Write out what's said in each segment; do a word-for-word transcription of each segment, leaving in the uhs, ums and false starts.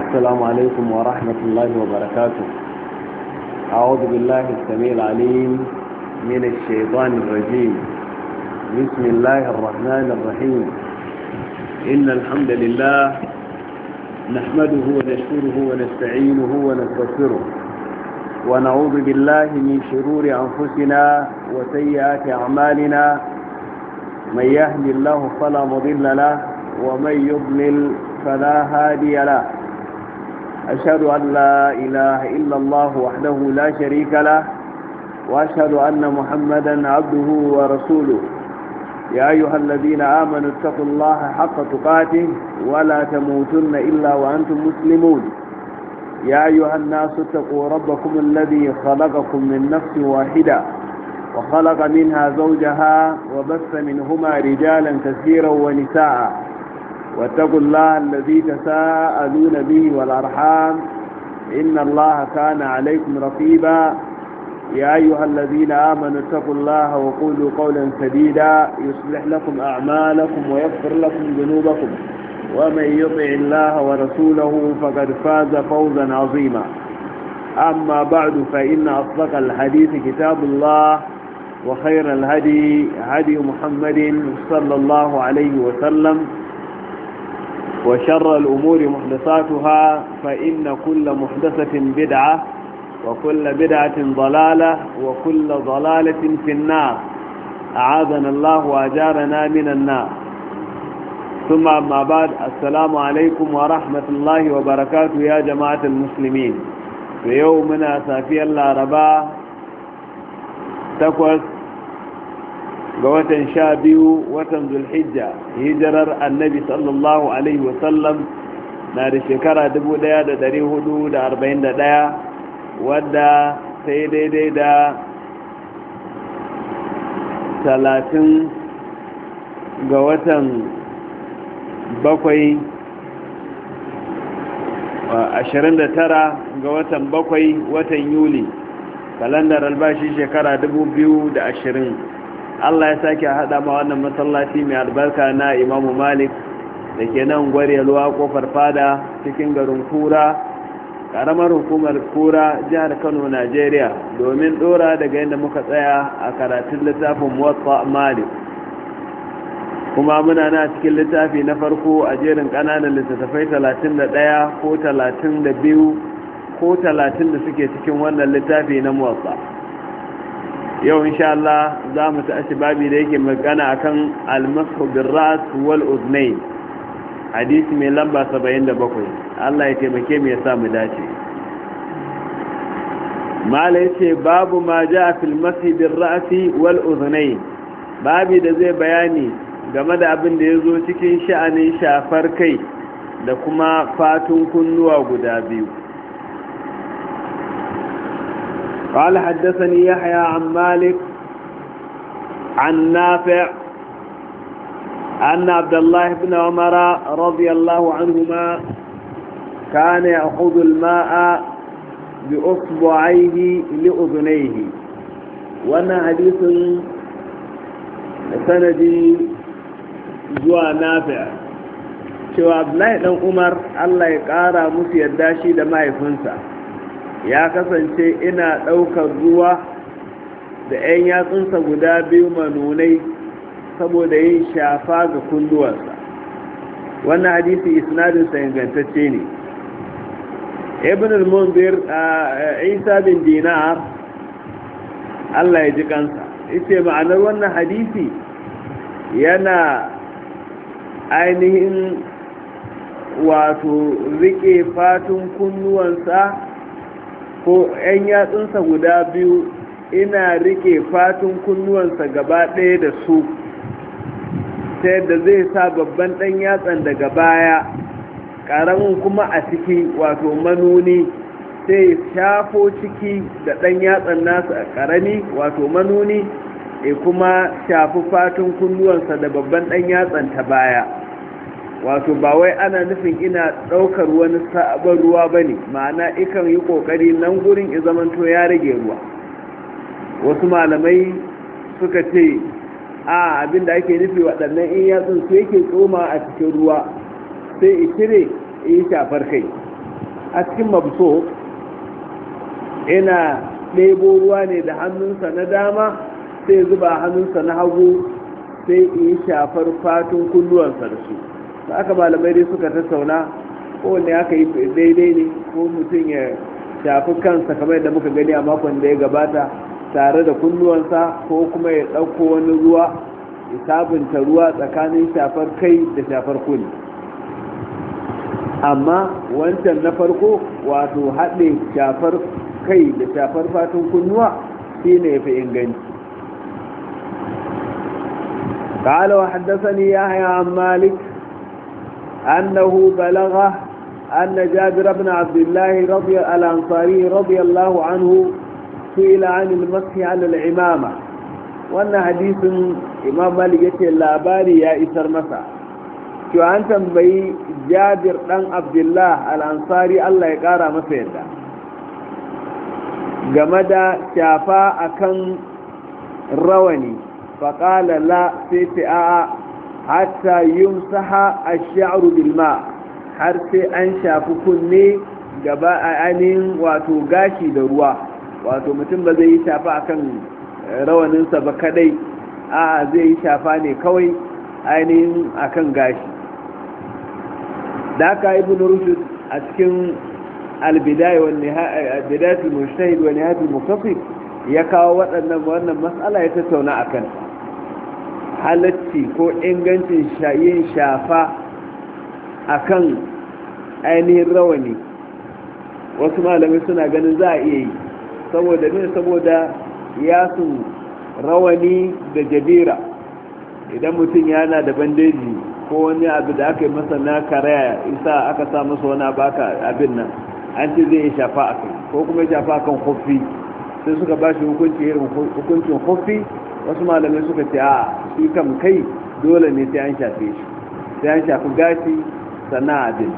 السلام عليكم ورحمة الله وبركاته. أعوذ بالله السميع العليم من الشيطان الرجيم. بسم الله الرحمن الرحيم. إن الحمد لله نحمده ونشكره ونستعينه ونستغفره ونعوذ بالله من شرور أنفسنا وسيئات أعمالنا. من يهد الله فلا مضل له ومن يضلل فلا هادي له. أشهد أن لا إله إلا الله وحده لا شريك له وأشهد أن محمدا عبده ورسوله. يا أيها الذين آمنوا اتقوا الله حق تقاته ولا تموتن إلا وأنتم مسلمون. يا أيها الناس اتقوا ربكم الذي خلقكم من نفس واحدة وخلق منها زوجها وبث منهما رجالا كثيرا ونساء. واتقوا الله الذي تساءلون به والأرحام إن الله كان عليكم رقيبا. يا أيها الذين آمنوا اتقوا الله وقولوا قولا سديدا يصلح لكم أعمالكم ويغفر لكم ذنوبكم ومن يطع الله ورسوله فقد فاز فوزا عظيما. أما بعد فإن أصدق الحديث كتاب الله وخير الهدي هدي محمد صلى الله عليه وسلم وشر الأمور محدثاتها فإن كل محدثة بدعة وكل بدعة ضلالة وكل ضلالة في النار. أعاذنا الله وأجارنا من النار. ثم أما بعد السلام عليكم ورحمة الله وبركاته يا جماعة المسلمين. في يومنا سافي العرباء تقوى ga watan sha biyu watan zulhijja hijirar annabi sallallahu alaihi wasallam na da shekara dubu ɗaya da dari hudu da arba'in da ɗaya wadda ta yi daidai da talatin ga watan bakwai ashirin da tara ga watan bakwai watan yuli kalandar albashi shekara dubu biyu da ashirin. Allah ya sake haɗa ma wannan masallaci mai albarka na Imamu Malik da ke nan gwarelwa kofar fada cikin garin Kura, ƙaramar hukumar Kura, jihar Kano, Najeriya, domin ɗora daga yadda muka tsaya a karatun littafin Muwatta Malik. Kuma muna na cikin littafi na farko a jerin ƙananan littattafai talatin da ɗaya ko talatin da biyu ko talatin da suke cikin wannan littafi na Muwatta. yau insha Allah za mu tashi babi da yake magana akan al-mashu bir-ra's wal-udnayn, hadisi mai lamba saba'in da bakwai. Allah ya taimake mu ya sa mu dace. mala yace babu ma jaa fil mashi bir-ra's wal-udnayn, babi da zai bayani game da abin da yazo cikin sha'anin shafar kai da kuma fatun kunnuwa guda biyu. قال حدثني يحيى عن مالك عن نافع أن عبد الله بن عمر رضي الله عنهما كان يأخذ الماء بأصبعيه لأذنيه. وانا حديث سندي زوى نافع شو عبد الله بن عمر الله يقارى مسي الداشي لما يفنسه ya kasance ina ɗaukar ruwa da 'yan yatsunsa guda biyu manunai saboda yin shafa ga kunduwarsa. wannan hadisi isnadinsa ingantacce ne. ibn al-munzir isa bin dinar Allah ya ji kansa ita ma'anar wannan hadisi yana ainihin wato rike fatun kunnuwansa ko 'yan yatsunsa guda biyu ina rike fatun kunnuwansa gaba ɗaya da su ta yadda zai sa babban ɗan yatsan daga baya ƙaramin kuma a ciki wato manuni sai shafo ciki da ɗan yatsan nasa ƙarami wato manuni e kuma shafi fatun kunnuwansa da babban ɗan yatsan ta baya. wato ba wai ana nufin ina ɗaukar wani sabon ruwa ba ne, ma'ana ikan yi ƙoƙari nan gurin izamanto ya rage ruwa. wasu malamai suka ce a abinda ake nufi waɗannan in yatsun su yake tsoma a cikin ruwa sai i cire yi shafar kai a cikin mabso ina ɗebo ruwa ne da hannunsa na dama sai zuba hannunsa na hagu sai yi shafar fatun kulluwansa da su da aka malamai dai suka tattauna kowanne aka yi daidai ne ko mutum ya shafi kansa kamar yadda muka gani a makon da ya gabata tare da kulluwansa ko kuma ya ɗauko wani ruwa ya sabunta ruwa tsakanin shafar kai da shafar kulli amma wancan na farko wato haɗe shafar kai da shafar fatun kunnuwa shi ne ya fi inganci قال وحدثني يحيى عن مالك أنه بلغه أن جابر بن عبد الله رضي الأنصاري رضي الله عنه سئل عن المسح على العمامة وأن حديث إمام مالك يتي labari ya isar masa to an tambayi Jabir dan Abdullah al-Ansari Allah ya kara masa yadda game da shafa akan rawani faƙala la sai ta a'a hatta yumsaha ash-sha'ru bil ma har sai an shafi kunne gaba a ainihin wato gashi da ruwa wato mutum ba zai yi shafa akan rawaninsa ba kadai a'a zai yi shafa ne kawai ainihin akan gashi da aka ibn rushd a cikin al-bidaya wa nihaya bidayatul mujtahid wa nihayatul muqtasid ya kawo waɗannan wannan mas'ala ya tattauna akan halacci ko ingancin yin shafa akan ainihin rawani wasu malamai suna ganin za a iya yi saboda ne saboda yasun rawani da jabira idan mutum yana da bandeji ko wani abu da aka yi masa na karaya isa aka sa masa wani baka abin nan an ce zai yi shafa a kai ko kuma shafa akan kofi sai suka ba shi hukunci irin hukuncin kofi wasu malamai suka ce a shi kam kai dole ne sai an shafe shi sai an shafi gashi sannan abin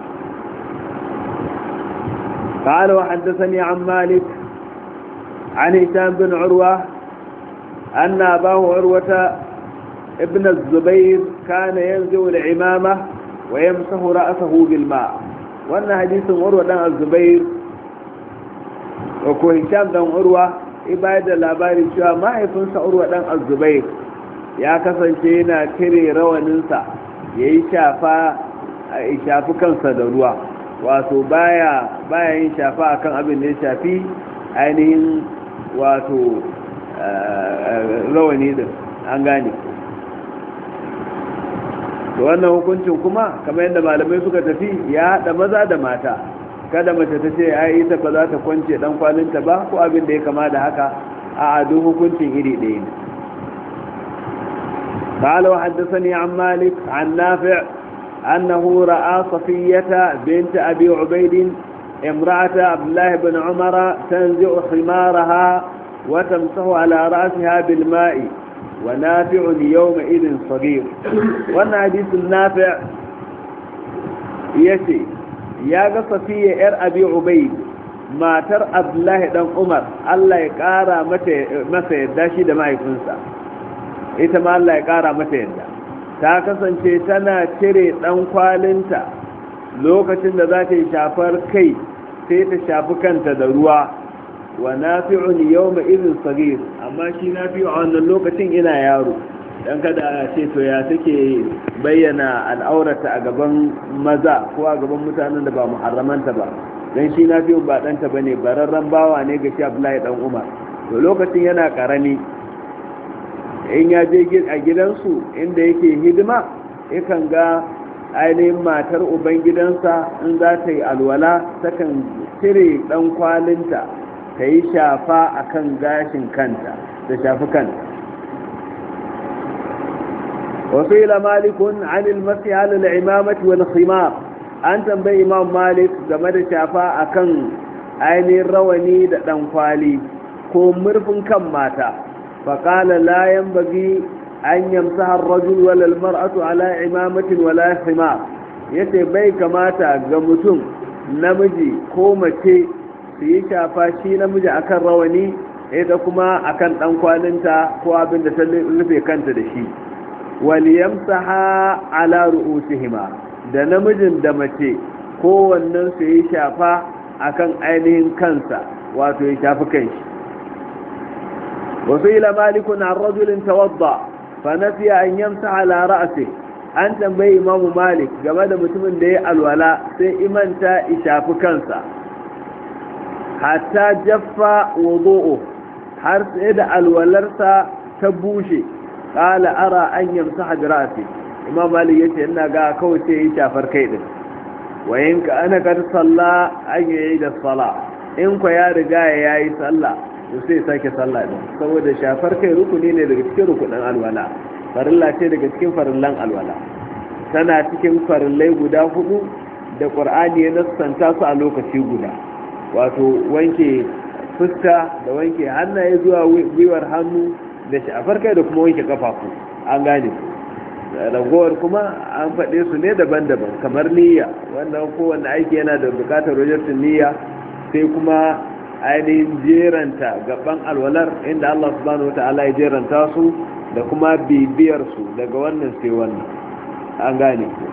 قال وحدثني عن مالك عن هشام بن عروة أن أباه عروة ابن الزبير كان ينزع العمامة ويمسح رأسه بالماء وأن حديث عروة بن الزبير وكو هشام بن عروة ibada labarin cewa mahaifinsa urwa dan azubair ya kasance yana kire rawaninsa ya yi shafa a shafi kansa da ruwa wato baya baya yin shafa akan abin da ya shafi ainihin wato rawani din an gane da wannan hukuncin kuma kamar yadda malamai suka tafi ya haɗa maza da mata kada mace ta ce ai ita ba za ta kwance dan kwalinta ba ko abin da ya kama da haka a adu hukuncin iri ɗaya ne قال وحدثني عن مالك عن نافع أنه رأى صفية بنت أبي عبيد امرأة عبد الله بن عمر تنزع خمارها وتمسح على رأسها بالماء ونافع يومئذ صغير وأن حديث النافع يسي ya ga safiya yar abi ubaid matar abdullahi dan umar Allah ya kara masa yadda shi da mahaifinsa ita ma Allah ya kara mata yadda ta kasance tana cire dan kwalinta lokacin da za ta yi shafar kai sai ta shafi kanta da ruwa wa nafi'un yawma idhin sagir amma shi nafi'u a wannan lokacin ina yaro dan kada a ce to ya take bayyana al'aurata a gaban maza ko a gaban mutanen da ba muharramanta ba dan shi nafi'u ba danta bane bararran bawa ne ga shi Abdullahi dan Umar to lokacin yana karami in ya je a gidansu inda yake hidima yakan ga ainihin matar uban gidansa in za ta yi alwala takan cire dan kwalinta ta yi shafa akan gashin kanta da shafi kanta وقيل مالك عن المسح على العمامة والخمار أنت بي إمام مالك زمد شافاء كان عين الرواني دنفالي كوم مرف كم ماتا فقال لا ينبغي أن يمسح الرجل ولا المرأة على عمامة ولا خمار yace bai kamata ga mutum namiji ko mace su yi shafa shi namiji akan rawani ita kuma akan dan kwalinta ko abin da ta rufe kanta da shi waliyamsaha ala ru'usihima da namijin da mace kowannen su yi shafa akan ainihin kansa wato ya shafi kanshi. wasu ila malikun an rajulin tawadda fa nasiya an yamsa ala ra'si, an tambayi imamu malik game da mutumin da ya alwala sai imanta ya shafi kansa hatta jaffa wudu'u, har sai da alwalarsa ta bushe. qala ara an yamsa bi ra'si, imam malik yace ina ga kawai sai ya shafar kai din. wa in ka ana kad salla an yi da sala, in ko ya riga ya yi sallah to sai sake sallah din, saboda shafar kai rukuni ne daga cikin rukunin alwala, farilla ce daga cikin farillan alwala, tana cikin farillai guda hudu da qur'ani ya nassanta su a lokaci guda, wato wanke fuska da wanke hannaye zuwa gwiwar hannu da shafar kai da kuma wanke kafafu. an gane ragowar kuma an faɗe su ne daban-daban, kamar niyya, wannan kowanne aiki yana da bukatar wajen niyya, sai kuma ainihin jeranta gaban alwalar inda Allah subhanahu wa ta'ala ya jeranta su da kuma bibiyar su daga wannan sai wannan. an gane ku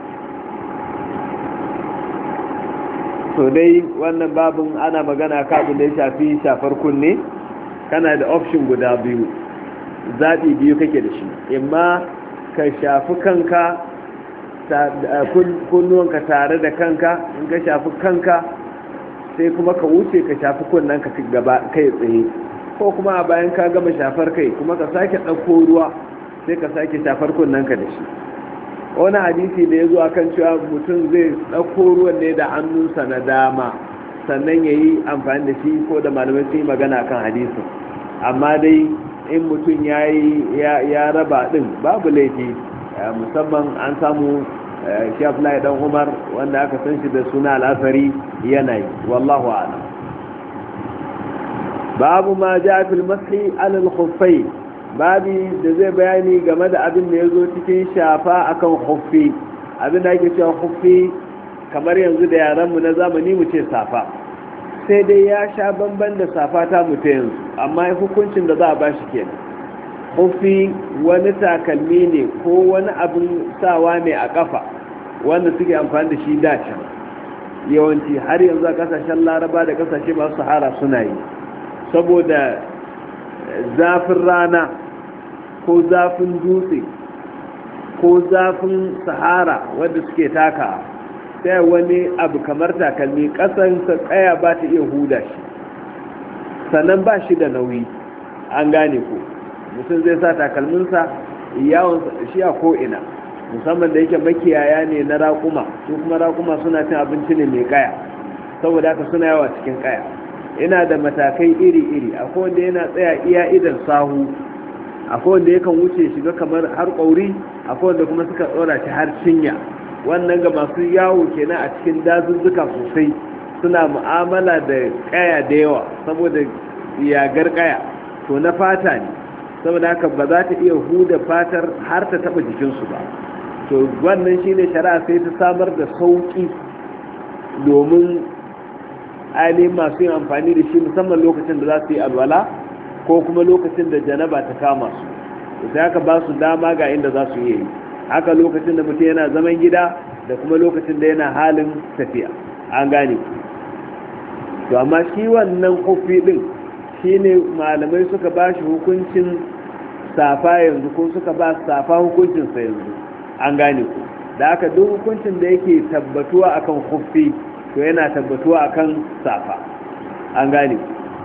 to dai wannan babin ana magana kabin da ya shafi shafar kunne. kana da option guda biyu, zaɓi biyu kake da shi, imma ka shafi kanka kunnuwanka tare da kanka, in ka shafi kanka sai kuma ka wuce ka shafi kunnanka gaba kai tsaye, ko kuma a bayan ka gama shafar kai kuma ka sake ɗauko ruwa sai ka sake shafar kunnanka da shi. wani hadisi da ya zo akan cewa mutum zai ɗauko ruwan ne da hannunsa na dama sannan ya yi amfani da shi, ko da malamai sun yi magana kan hadisin, amma dai in mutum ya raba ɗin babu laifi, musamman an samu shi Abdullahi dan Umar wanda aka san shi da suna al'asari yanayi, wallahu a'lam. babu ma ja fil mashi alal khuffai, babi da zai bayani game da abin da ya zo cikin shafa akan khuffi. abin da ake cewa khuffi kamar yanzu da yaranmu na zamani mu ce safa, sai dai ya sha bamban da safa ta mu ta yanzu, amma hukuncin da za a bashi kenan. khuffi wani takalmi ne ko wani abin sawa ne a kafa wanda suke amfani da shi da can, yawanci har yanzu a kasashen laraba da kasashe masu sahara suna yi, saboda zafin rana ko zafin dutse ko zafin sahara wanda suke taka, sai wani abu kamar takalmi kasansa tsaya ba ta iya huda shi, sannan ba shi da nauyi. an gane ko mutum zai sa takalminsa yawon shi a ko'ina, musamman da yake makiyaya ne na raƙuma, su kuma raƙuma suna cin abinci ne mai kaya, saboda haka suna yawa cikin kaya. ina da matakai iri-iri, akwai wanda yana tsaya iya idan sahu, akwai wanda yakan wuce shiga kamar har ƙauri, akwai wanda kuma suka tsora shi har cinya. wannan ga masu yawo kenan a cikin dazuzzuka sosai, suna mu'amala da kaya da yawa saboda yagar kaya, to na fata ne, saboda haka ba za ta iya huda fatar har ta taba jikinsu ba. to wannan shine shari'a sai ta samar da sauki domin ainihin masu yin amfani da shi, musamman lokacin da za su yi alwala ko kuma lokacin da janaba ta kama su, sai haka ba su dama ga inda za su yi. haka lokacin da mutum yana zaman gida da kuma lokacin da yana halin tafiya. an gane to amma shi wannan kofi din shine malamai suka ba shi hukuncin safa yanzu, ko suka ba safa hukuncin sa yanzu. an gane ku da haka duk hukuncin da yake tabbatuwa akan kofi to yana tabbatuwa akan safa. an gane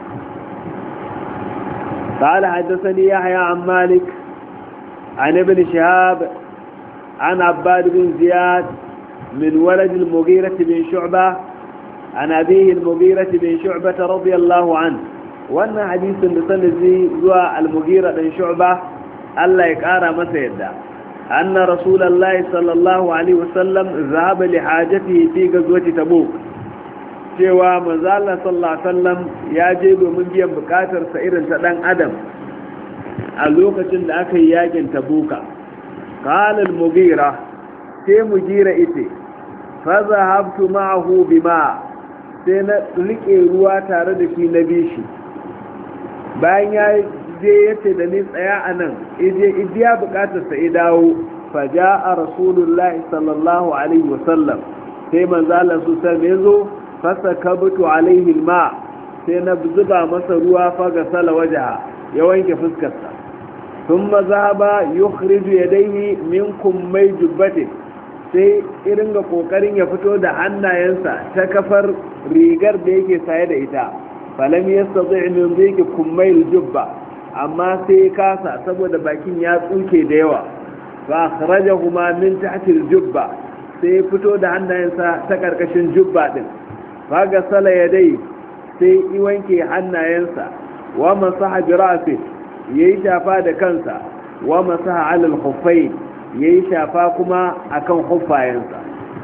قال حدثني يحيى عن مالك عن ابن شهاب عن عباد بن زياد من ولد المغيرة بن شعبة عن أبيه المغيرة بن شعبة رضي الله عنه. وأن حديث بسنزي زوى المغيرة بن شعبة الله يكارى مسيدا أن رسول الله صلى الله عليه وسلم ذهب لحاجته في غزوة تبوك، cewa manzo Allah sallallahu alaihi wasallam ya je domin biyan bukatar sa irin ta dan adam a lokacin da aka yi yakin Tabuka. qala al-Mughira, sai Mughira ite fa zahabtu ma'ahu bima, sai na rike ruwa tare da shi na bishi. bayan ya je yace da ni tsaya anan, ije idiya bukatar sa ya dawo. fa jaa rasulullahi sallallahu alaihi wasallam, sai manzo Allah su sai me zo fasakabtu alaihi alma sai na zuba masa ruwa fa ga sala wajaha ya wanke fuskarsa thumma zahaba yukhriju yadayhi min kummai jubbati sai irin ga kokarin ya fito da hannayensa ta kafar rigar da yake saye da ita falam yastati' min dhiki kummai aljubba amma sai kasa saboda bakin ya tsuke da yawa fa akhrajahuma min tahti aljubba sai fito da hannayensa ta karkashin jubba din fa ga sala yadai sai i wanke hannayensa wa masaha bi ra'si yayi shafa da kansa wa masaha 'ala al-khuffayn yayi shafa kuma akan khuffayensa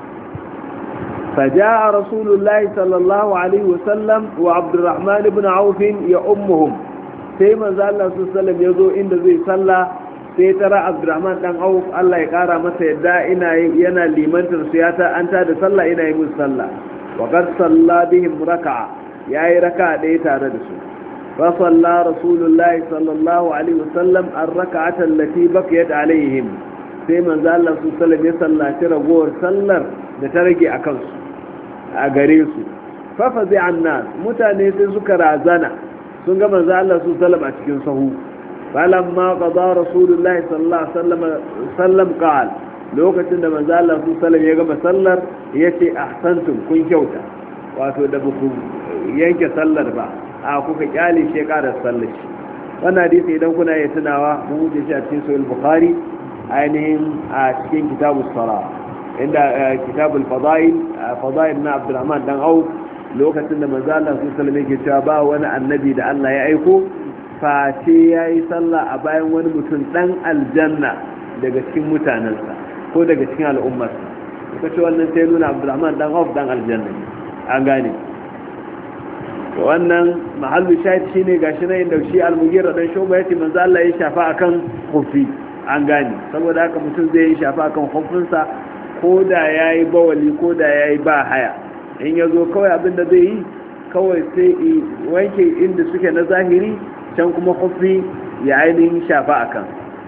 faja'a rasulullahi sallallahu alaihi wasallam wa abdurrahman ibn auf ya ummuhum sai manzo Allah sallallahu alaihi wasallam yazo inda zai salla sai tara abdurrahman dan auf Allah ya kara masa yadda ina yana limantar su ya ta an ta da sallah ina yi musu sallah wa qad salla bihim raka'a yayi raka'a ɗaya tare da su fa salla rasulullahi sallallahu alaihi wasallam ar-raka'ata allati baqiyat alaihim sai manzo Allah sallallahu alaihi wasallam ya sallaci ragowar sallar da ta rage a kansu a gare su fa fazi'a an-nas mutane sai suka razana sun ga manzo Allah sallallahu alaihi wasallam a cikin sahu falamma qada rasulullahi sallallahu alaihi wasallam qala lokacin da manzo Allah sallallahu alaihi wasallam ya gama sallar yace ahsantum kun kyauta wato da buku yanke sallar ba a kuka kyale shi ƙara sallar shi wannan hadisi idan kuna yi tunawa mun wuce shi a cikin sahih bukhari ainihin a cikin kitabus sala inda kitabul fadail fadail na Abdurrahman dan Auf lokacin da manzo Allah sallallahu alaihi wasallam yake cewa ba wani annabi da Allah ya aiko face yayi sallah a bayan wani mutum dan aljanna daga cikin mutanansa ko daga cikin al'ummarsa kace wannan sai nuna Abdurrahman dan Auf dan aljanna an gane wannan mahallu shahid shine gashi nan inda shi al-Mughira dan Shuba yace manzo Allah ya shafa akan khufi an gane saboda haka mutum zai yi shafa akan khufinsa ko da yayi bawali ko da yayi ba haya in yazo kawai abinda zai yi kawai sai wanke inda suke na zahiri can kuma khufi ya ainihin shafa akan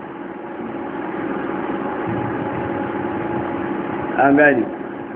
an gane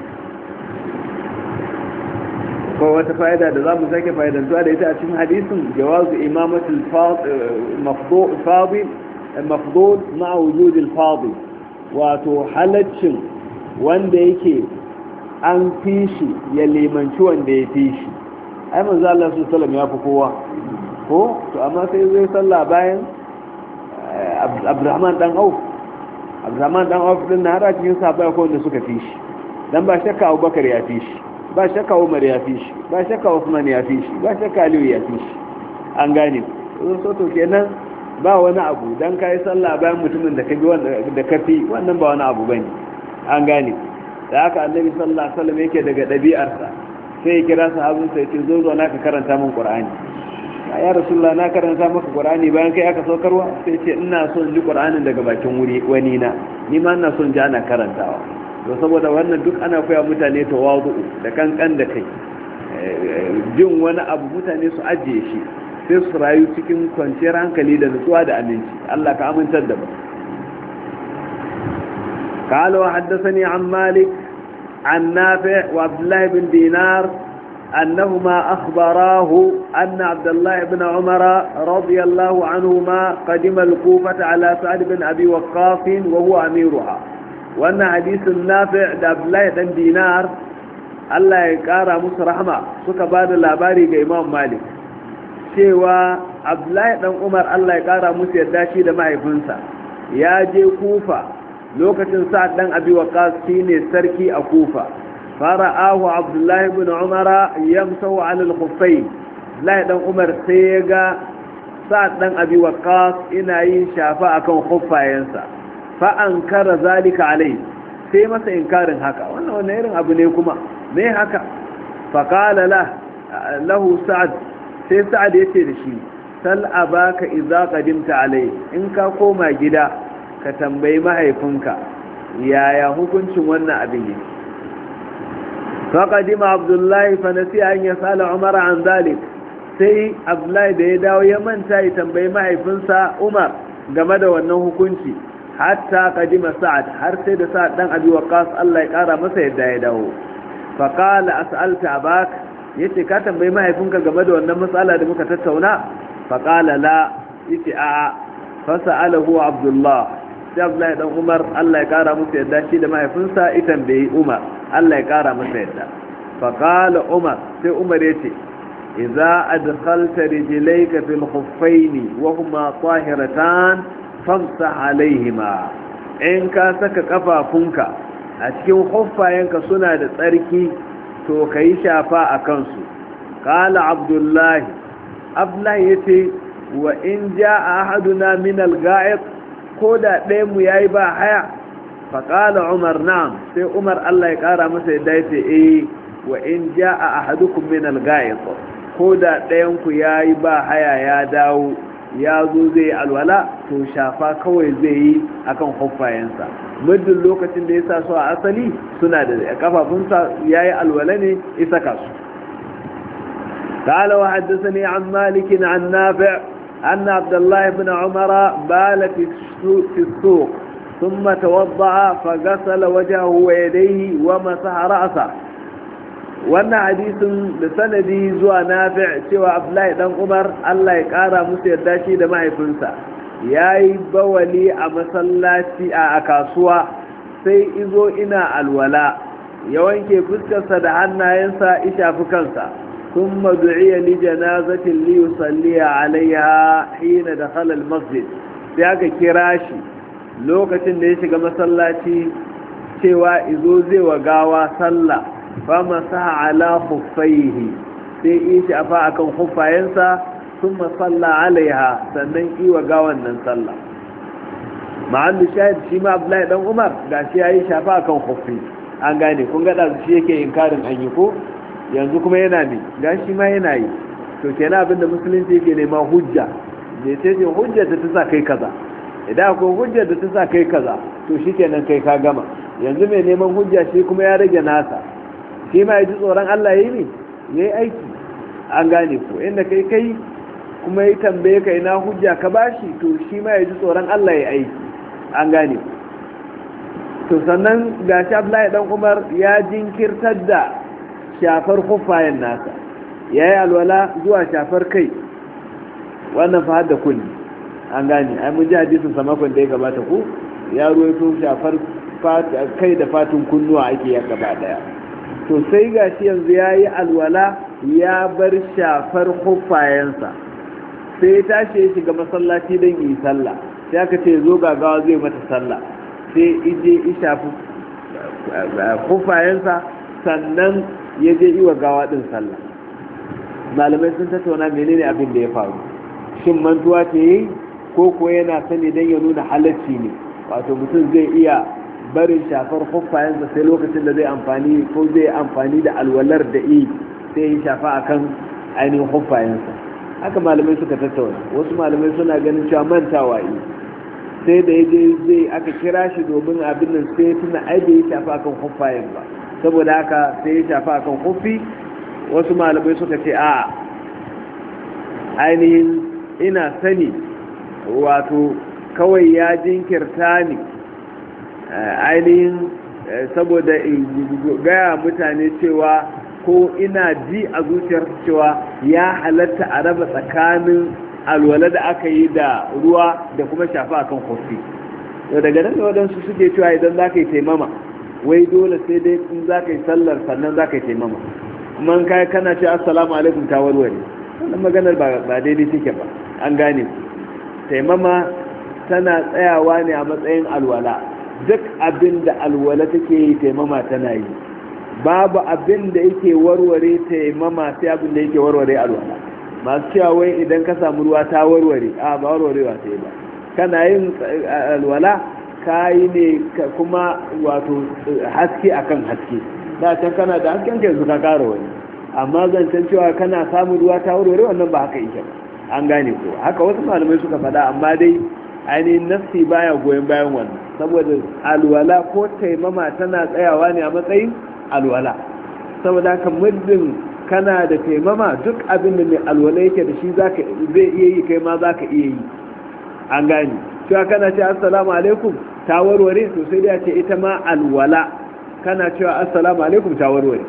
ko wata fa'ida da zamu sake fa'idantuwa da ita a cikin hadisin jawazu imamatul fadil mafdul ma'a wujud al-fadil wato halaccin wanda yake an fishi ya limanci wanda ya fishi ai manzo Allah sallallahu alaihi wasallam ya fi kowa ko to amma sai zai salla bayan Abdurrahman dan Auf Abdurrahman dan Auf din na har cikin sahabbai ko wanda suka fishi dan ba shakka Abubakar ya fishi ba shakka Umar ya fi shi ba shakka Uthman ya fi shi ba shakka Aliyu ya fi shi an gane so to kenan ba wani abu dan kai sallah bayan mutumin da kabi wanda da kafi wannan ba wani abu bane an gane da haka Annabi sallallahu alaihi wasallam yake daga dabi'arsa sai ya kira sahabin sai ce zo zo na ka karanta min Qur'ani ya Rasulullah na karanta maka Qur'ani bayan kai aka saukarwa sai ce ina son ji Qur'anin daga bakin wuri wani na ni ma ina son ji ana karantawa to saboda wannan duk ana koya mutane tawazu da kankan da kai jin wani abu mutane su ajiye shi sai su rayu cikin kwanciyar hankali da nutsuwa da aminci Allah ka amintar da mu قال وحدثني عن مالك عن نافع وعبد الله بن دينار أنهما أخبراه أن عبد الله بن عمر رضي الله عنهما قدم الكوفة على سعد بن أبي وقاص وهو أميرها وأن حديث النافع عبد الله بن دينار الله يقارى مصر رحمة سكباد الأباري إمام مالك cewa Abdullahi dan Umar Allah ya kara musu yadda shi da mahaifinsa ya je Kufa lokacin Sa'ad dan Abi Waqqas shine sarki a Kufa fara'ahu Abdullahi ibn Umar yamsahu 'ala al-khuffayn Abdullahi dan Umar sai ya ga Sa'ad dan Abi Waqqas ina yin shafa akan khuffayensa fa ankara zalika alai sai masa inkarin haka wannan wannan irin abu ne kuma me haka fa qala lahu Sa'ad sai Sa'ad ya ce da shi sal abaka idza qadimta alai in ka koma gida ka tambayi mahaifinka yaya hukuncin wannan abin ne fa qadima Abdullahi fa nasiya an yasala Umar an zalik sai Abdullahi da ya dawo ya manta ya tambayi mahaifinsa Umar game da wannan hukunci hatta qadima Sa'ad har sai da Sa'ad dan Abi Waqqas Allah ya kara masa yadda ya dawo faqala as'alta abak yace ka tambayi mahaifinka game da wannan matsala da muka tattauna faqala la yace a fa sa'alahu abdullah sai abdullahi dan umar Allah ya kara musu yadda shi da mahaifinsa ita tambayi umar Allah ya kara masa yadda faqala umar sai umar yace idza adkhalta rijlayka fil khuffayn wa huma tahiratan famsah alayhima in ka saka kafafunka a cikin khuffayenka suna da tsarki to kai shafa a kansu qala abdullahi abdullahi yace wa in jaa ahaduna min al-ga'id ko da ɗaya mu yayi ba haya fa qala umar na'am sai umar Allah ya kara masa yadda yace eh wa in jaa ahadukum min al-ga'id ko da ɗayan ku yayi ba haya ya dawo ya zo zai alwala to shafa kawai zai yi akan huffayensa muddin lokacin da ya sa su a asali suna da kafafunsa yayi alwala ne isa kasu قال وحدثني عن مالك عن نافع أن عبد الله بن عمر بال في السوق ثم توضأ فغسل وجهه ويديه ومسح رأسه وأن حديث لسندي زوى نافع سوى عبد الله بن عمر الله يقارى مسيداشي لما يفنسى yayi bawali a masallaci a kasuwa sai izo ina alwala ya wanke fuskarsa da hannayensa ishafi kansa ثم دعي لجنازة ليصلي عليها حين دخل المسجد sai aka kira shi lokacin da ya shiga masallaci cewa izo zai wa gawa sallah fa masaha ala khuffaihi sai yi shafa akan khuffayensa thumma salla alaiha sannan yi wa gawan nan sallah ma'allu shahid shi ma Abdullahi dan Umar gashi yayi shafa akan khuffi an gane kun ga da shi yake inkarin an yi ko yanzu kuma yana ne gashi ma yana yi to kenan abinda musulunci yake nema hujja ne ce ce hujjar da ta sa kai kaza idan akwai hujjar da ta sa kai kaza to shikenan kai ka gama yanzu mai neman hujja shi kuma ya rage nasa shi ma ya ji tsoron Allah yayi ne yayi aiki an gane ko inda kai kai kuma ya tambaye ka ina hujja ka bashi to shi ma ya ji tsoron Allah yayi aiki an gane to sannan gashi Abdullahi dan Umar ya jinkirtar da shafar kufayen nasa ya yi alwala zuwa shafar kai wannan fa da kulli an gane ai mun ji hadisin sa makon da ya gabata ku ya ruwaito shafar kai da fatun kunnuwa ake ya gaba daya to sai gashi yanzu ya yi alwala ya bar shafar kufayensa sai ya tashi ya shiga masallaci don yi sallah sai aka ce zo gagawa zai mata sallah sai ije ya shafi kufayensa sannan ya je yi wa gawa ɗin sallah malamai sun tattauna menene abin da ya faru shin mantuwa ce yi ko kuwa yana sani don ya nuna halarci ne wato mutum zai iya barin shafar huffayensa sai lokacin da zai amfani ko zai amfani da alwalar da yi sai ya shafa akan ainihin huffayensa haka malamai suka tattauna wasu malamai suna ganin cewa mantawa yi sai da ya je zai aka kira shi domin abin nan sai tuna ai bai shafa akan huffayen ba saboda haka sai ya shafa akan kufi wasu malamai suka ce a ainihin ina sani wato kawai ya jinkirta ne ainihin saboda gaya mutane cewa ko ina ji a zuciyar cewa ya halatta a raba tsakanin alwala da aka yi da ruwa da kuma shafa akan kufi daga nan da waɗansu suke cewa idan za ka yi taimama wai dole sai dai in za ka yi sallar sannan za ka yi taimama kuma in kai kana ce assalamu alaikum ta warware wannan maganar ba daidai take ba an gane taimama tana tsayawa ne a matsayin alwala duk abin da alwala take yi taimama tana yi babu abin da yake warware taimama sai abin da yake warware alwala masu cewa wai idan ka samu ruwa ta warware a ba warwarewa sai ba kana yin alwala kayi ne kuma wato haske akan haske da can kana da hasken ka yanzu ka kara wani amma zancen cewa kana samun ruwa ta warware wannan ba haka yake ba an gane ko haka wasu malamai suka faɗa amma dai ainihin nafsi baya goyon bayan wannan saboda alwala ko taimama tana tsayawa ne a matsayin alwala saboda haka muddin kana da taimama duk abin da mai alwala yake da shi zaka zai iya yi kai ma zaka iya yi an gane cewa kana ce assalamu alaikum ta warware to sai dai ce ita ma alwala kana cewa assalamu alaikum ta warware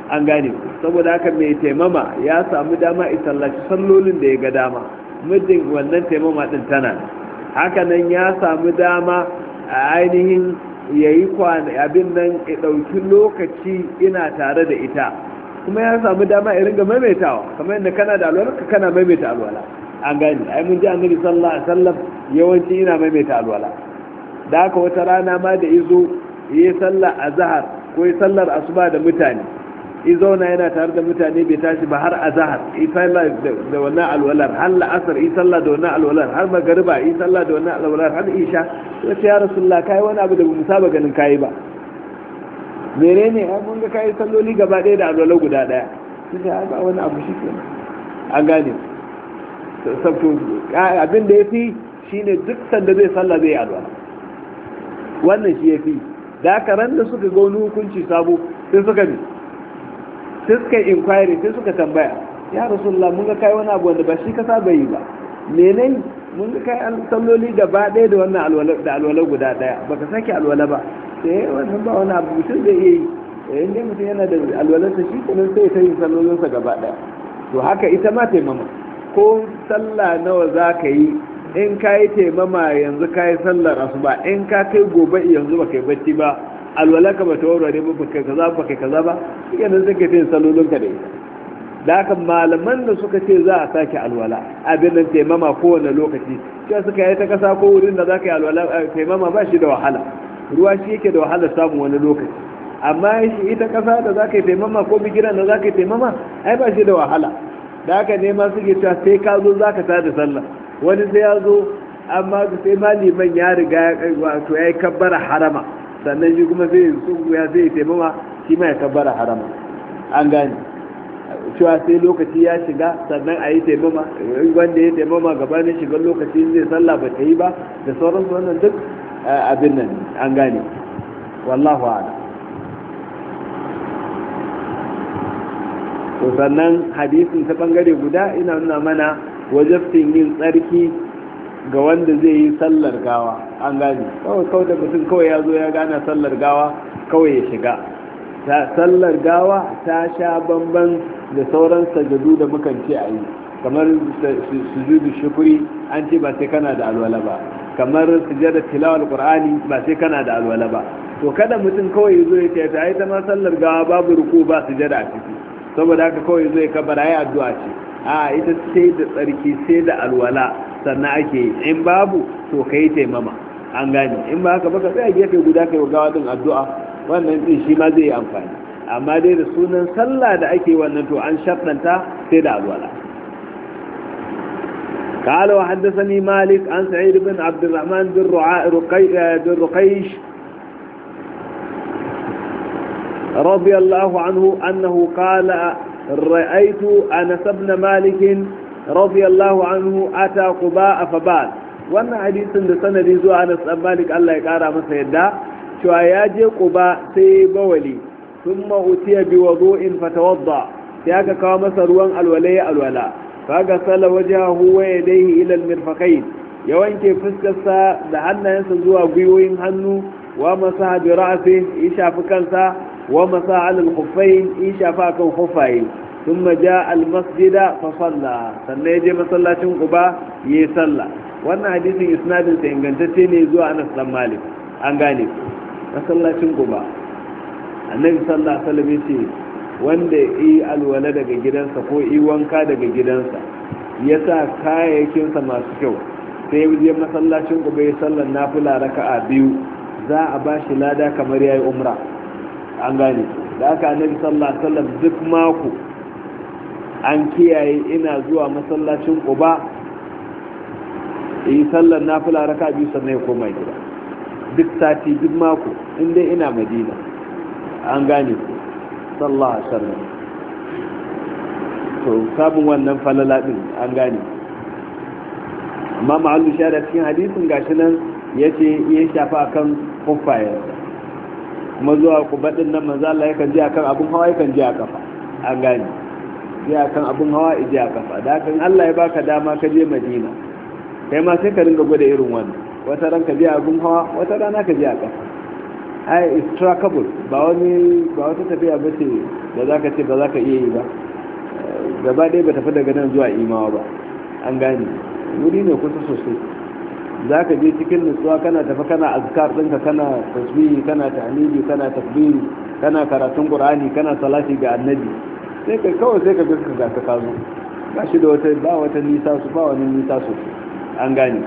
an gane saboda haka mai taimama ya samu dama isallaci sallolin da ya ga dama muddin wannan taimama din tana haka nan ya samu dama a ainihin yayi kwana abin nan ya dauki lokaci ina tare da ita kuma ya samu dama ya ringa maimaitawa kamar yadda kana da alwala kana maimaita alwala an gane ai mun ji annabi sallallahu alaihi wasallam yawanci ina maimaita alwala da haka wata rana ma da izo yi sallar azhar ko yi sallar asuba da mutane izauna yana tare da mutane bai tashi ba har azhar yi sallar da wannan alwalar har la'asar yi sallar da wannan alwalar har magariba yi sallar da wannan alwalar har isha sai ya rasulullah kai wani abu da bamu saba ganin kai ba menene ai mun ga kai salloli gaba ɗaya da alwala guda ɗaya sai ga wani abu shikenan an gane sabto abin da yafi shine duk sanda zai sallah zai alwala wannan shi yafi da karan da suka ga wani hukunci sabo sai suka bi sai suka inquiry sai suka tambaya ya rasulullah mun ga kai wani abu wanda ba shi ka saba yi ba menene mun ga kai salloli gaba ɗaya da wannan alwala da alwala guda ɗaya baka sake alwala ba sai wannan ba wani abu mutum zai iya yi yayin da mutum yana da alwalarsa shi kuma sai ta yi sallolinsa gaba ɗaya to haka ita ma taimama ko sallah nawa za ka yi in ka yi taimama yanzu ka yi sallar asuba in ka kai gobe yanzu ba kai bacci ba alwala ka ba ta warware ba ba kai kaza ba kai kaza ba shi kenan sai ka yi sallolinka da ita da haka malaman da suka ce za a sake alwala abin nan taimama kowane lokaci sai suka yi ta kasa ko wurin da za ka yi alwala taimama ba shi da wahala ruwa shi yake da wahala samun wani lokaci amma shi ita kasa da za ka yi taimama ko bigiran da za ka yi taimama ai ba shi da wahala da haka ne ma suke cewa sai ka zo za ka tada sallah wani sai ya zo amma sai ma liman ya riga wato ya yi kabbara harama sannan shi kuma sai ya zai taimama shi ma ya kabbara harama an gane cewa sai lokaci ya shiga sannan a yi taimama wanda ya taimama gabanin shigar lokaci zai sallah ba ta yi ba da sauransu wannan duk abin nan an gane wallahu a'lam to sannan hadisin ta bangare guda ina nuna mana wajabtin yin tsarki ga wanda zai yi sallar gawa an gane kawai kawai da mutum kawai ya zo ya gana sallar gawa kawai ya shiga sallar gawa ta sha bamban da sauran sajadu da mukan ce a yi kamar sujudu shukuri an ce ba sai kana da alwala ba kamar sujada tilawar qur'ani ba sai kana da alwala ba to kada mutum kawai ya zo ya ce ta yi ta ma sallar gawa babu ruku ba sujada a ciki saboda haka kawai zai kabara ya addu'a ce a ita sai da tsarki sai da alwala sannan ake yi in babu to kai taimama an gane in ba haka baka tsaya gefe guda kai gawa din addu'a wannan din shi ma zai yi amfani amma dai da sunan sallah da ake wannan to an shartanta sai da alwala قال وحدثني مالك عن سعيد بن عبد الرحمن بن رقيش رضي الله عنه أنه قال رأيت أنس بن مالك رضي الله عنه أتى قباء فبال وانا حديث لسنة ذو أنس بن مالك الله يقارى مسيدا شو ياجي قباء سيبولي ثم أتي بوضوء فتوضع سياك قام سروان الولي الولاء فغسل وجهه ويديه إلى المرفقين يوانك فسكسا لحنا ينسزوا قيوين هنو ومسح برأسه إشاف كنسا ومسى على الخفين إيشافا كان خفين ثم جاء المسجد فصلى سنة يجي مسلا شنقبا يسلى وانا حديث إسناد سينغنتتين يزوى أنس بن مالك أنغاني مسلا شنقبا النبي صلى الله عليه وسلم يقول wanda yi alwala daga gidansa ko yi wanka daga gidansa ya sa kayayyakinsa masu kyau sai ya je masallacin ku bai sallar nafila raka'a biyu za a ba shi lada kamar yayi umra an gane da aka annabi sallallahu alaihi wasallam duk mako an kiyaye ina zuwa masallacin Quba yi sallar nafila raka'a biyu sannan ya koma gida duk sati duk mako inda ina Madina an gane sallallahu alaihi wasallam to sabon wannan falala din an gane amma ma'allu shada cikin hadisin gashi nan yace ya shafa akan kufaye kuma zuwa kubadin nan manzo Allah yakan ji akan abun hawa yakan ji a kafa an gane ji akan abun hawa iji a kafa da kan Allah ya baka dama ka je Madina kai ma sai ka ringa gwada irin wannan wata ran ka je abun hawa wata rana ka je a kafa ai is trackable ba wani ba wata tafiya ba ce da za ka ce ba za ka iya yi ba gaba ɗaya ba tafi daga nan zuwa imawa ba an gane wuri ne kusa sosai za ka je cikin nutsuwa kana tafi kana azkar ɗinka kana tasbihi kana tahmidi kana takbiri kana karatun qur'ani kana salati ga annabi sai kai kawai sai ka ga ka ga ka zo ba shi da wata ba wata nisa su ba wani nisa su an gane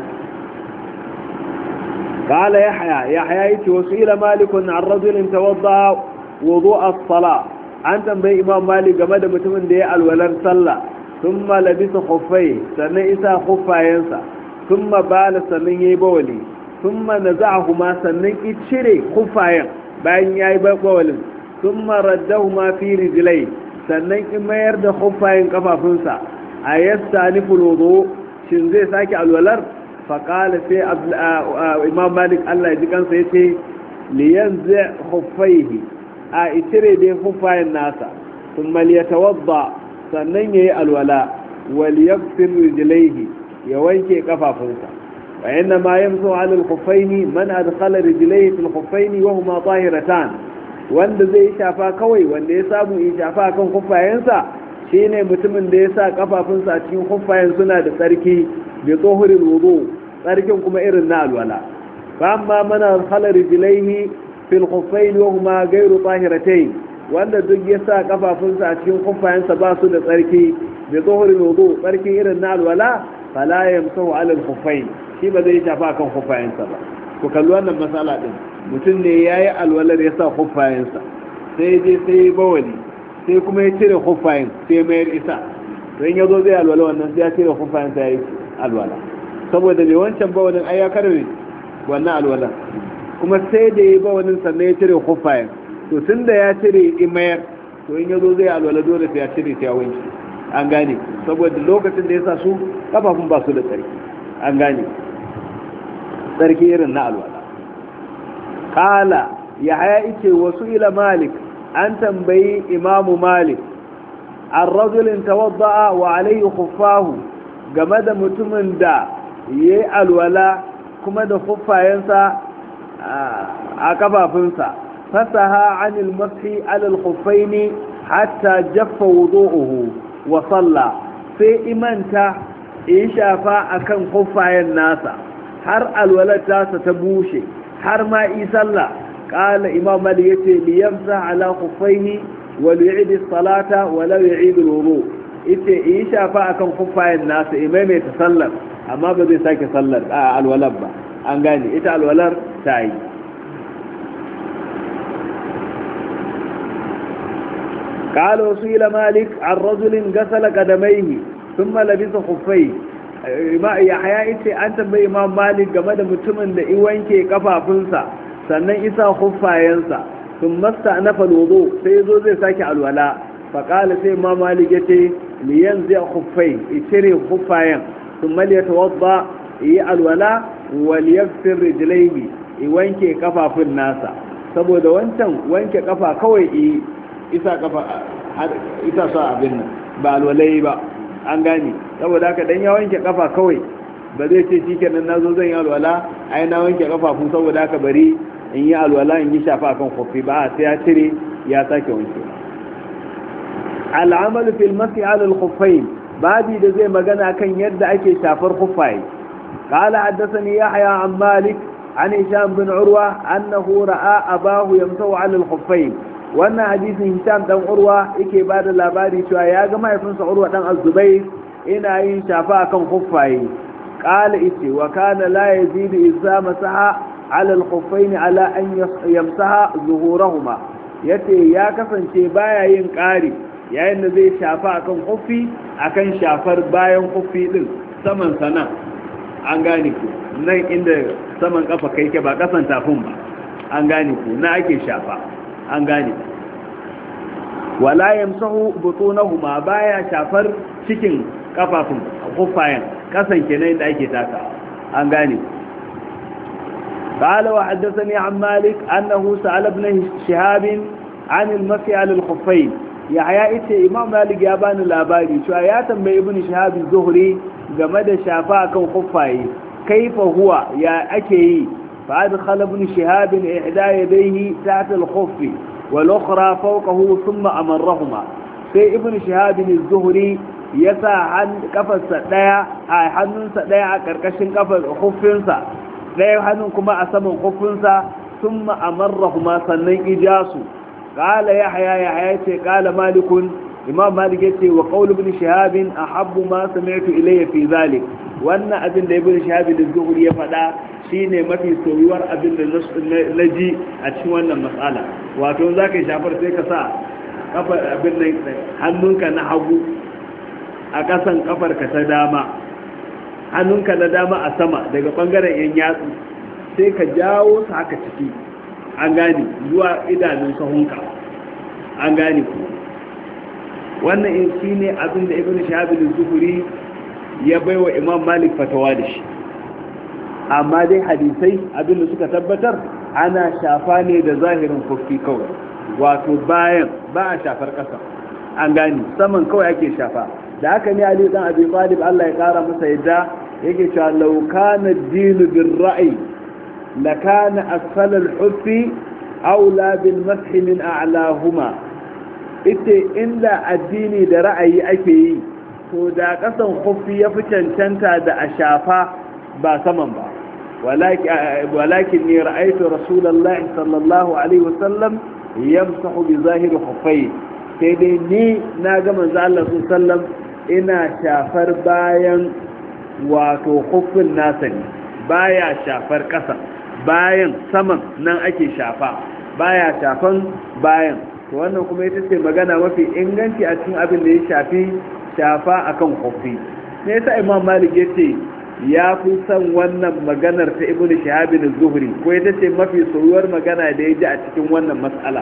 قال يحيى يحيى يتي وسئل مالك عن رجل توضأ وضوء الصلاة an tambayi imam malik game da mutumin da ya alwalar sallah thumma labisa khuffai sannan isa khuffayensa thumma bala sannan yayi bawali thumma naza'ahuma sannan ki cire khuffayen bayan yayi bawalin thumma raddahuma fi rijlai sannan ki mayar da khuffayen kafafunsa ayastanifu alwudu shin zai saki alwalar fa qala sai imam malik Allah ya ji kansa yace liyanzi khuffaihi a itire dai hufayen nasa sun maliyata wadda sannan ya yi alwala waliyafin rijilaihi ya wanke kafafunsa bayan na ma yamso alal hufaini man adkhala rijilaihi fil hufaini wa huma tahiratan wanda zai shafa kawai wanda ya samu ya shafa kan hufayensa shine mutumin da ya sa kafafunsa a cikin hufayen suna da tsarki bi tsohurin wudu tsarkin kuma irin na alwala fa amma man adkhala rijilaihi fil khuffain wa huma ghayru tahiratayn wanda duk ya sa kafafunsa a cikin khuffayensa ba su da tsarki bi tsohurin wudu tsarki irin na alwala fala yamsahu ala al khuffain shi ba zai shafa kan khuffayensa ba ku kalli wannan masala din mutum ne yayi alwalar ya sa khuffayensa sai je sai bawali sai kuma ya cire khuffayen sai mayar isa don ya zo zai alwala wannan sai ya cire khuffayensa yayi alwala saboda mai wancan bawalin ai ya karbe wannan alwala kuma sai da ya ba wani sannan ya cire kufayen to tun da ya cire imayar to in ya zo zai alwala dole sai ya cire ta wanki an gane saboda lokacin da ya sa su kafafun ba su da tsarki an gane tsarki irin na alwala kala ya haya ice wasu ila malik an tambayi imamu malik an rajulin tawadda'a wa alayhi khuffahu game da mutumin da yayi alwala kuma da khuffayensa a kafafunsa fasaha anil mashi alal khuffaini hatta jaffa wudu'uhu wa salla sai imanta in shafa akan khuffayen nasa har alwalar tasa ta bushe har ma yi sallah qala imam malik yace li yamsa ala khuffaini wa yu'id as-salata wa la yu'id al-wudu yace in shafa akan khuffayen nasa imai ta sallar amma ba zai sake sallar alwalar ba an gane ita alwalar ta yi قال وسئل مالك عن رجل غسل قدميه ثم لبس خفيه يحيى yace an tambayi imam malik game da mutumin da i wanke kafafunsa sannan isa khuffayensa thumma sta'nafa alwudu sai yazo zai saki alwala fa qala sai imam malik yace liyanzi khuffai itire khuffayen thumma liyatawadda yi alwala waliyaghfir rijlaihi i wanke kafafun nasa saboda wancan wanke kafa kawai i isa kafa isa sa abin nan ba alwalai ba an gane saboda haka dan ya wanke kafa kawai ba zai ce shikenan nazo zan yi alwala ai na wanke kafafu saboda haka bari in yi alwala in yi shafa kan kofi ba sai ya cire ya sake wanke al'amalu fil masi ala al-khuffayn babi da zai magana kan yadda ake shafar khuffaye قال حدثني يحيى عن مالك عن هشام بن عروة أنه رأى أباه يمسح على الخفين وأن حديث هشام بن عروة إكي بعد الأباري شوية يا جماعة يفنس عروة عن الزبير إن أين شافا كان خفين قال إتي وكان لا يزيد إذا مسح على الخفين على أن يمسح ظهورهما yace ya kasance baya yin ƙari yayin da zai shafa akan khuffi akan shafar bayan khuffi din saman sana an gane ku nan inda saman kafa kai ke ba kasan tafin ba an gane ku na ake shafa an gane wala yamsahu butunahuma baya shafar cikin kafafun khuffayen kasan kenan inda ake taka an gane قال وحدثني عن مالك أنه سأل ابن شهاب عن المسح على الخفين يحيى إتي إمام مالك يابان الأباري شو آياتا بابن شهاب الزهري جمد شافاء كان خفاي كيف هو يا أكي فأدخل ابن شهاب إحدى يديه تحت الخف والأخرى فوقه ثم أمرهما في ابن شهاب الزهري يسا عن كفر سدايا حنون سدايا كركشن كفر خفنسا لا حنون كما أسمى خفنسا ثم أمرهما سنن إجاسو قال يحيى يحيى قال مالك إمام مالك يتي وقول ابن شهاب أحب ما سمعت إليه في ذلك وأن أبن ابن شهاب الزهري يفدا shine mafi soyuwar abin da na ji a cikin wannan matsala wato za ka yi shafar sai ka sa kafar abin nan hannunka na hagu a ƙasan kafarka ta dama hannunka na dama a sama daga ɓangaren yan yatsu sai ka jawo su haka ciki an gane zuwa idanun sahunka an gane ku wannan shi ne abin da ibn shahab al-zuhri ya baiwa imam malik fatawa da shi amma dai hadisai abin da suka tabbatar ana shafa ne da zahirin kofi kawai wato bayan ba a shafar ƙasa an gani saman kawai ake shafa da haka ne ali dan abi talib Allah ya kara masa yadda yake cewa law kana ad-din bil ra'i la kana asfal al-huffi aula bil mash min a'lahuma ite inda addini da ra'ayi ake yi to da kasan huffi ya fi cancanta da a shafa ba saman ba walakin ni ra'aytu rasulullahi sallallahu alaihi wasallam yamsahu bi zahiri huffai sai dai ni na ga manzo Allah sallallahu alaihi wasallam ina shafar bayan wato huffin nasa ne baya shafar kasa bayan saman nan ake shafa baya shafan bayan to wannan kuma ita ce magana mafi inganci a cikin abin da ya shafi shafa akan huffi ne yasa imam malik yace ya fi son wannan maganar ta ibnu shihab az-zuhri ko ita ce mafi soyuwar magana da ya ji a cikin wannan mas'ala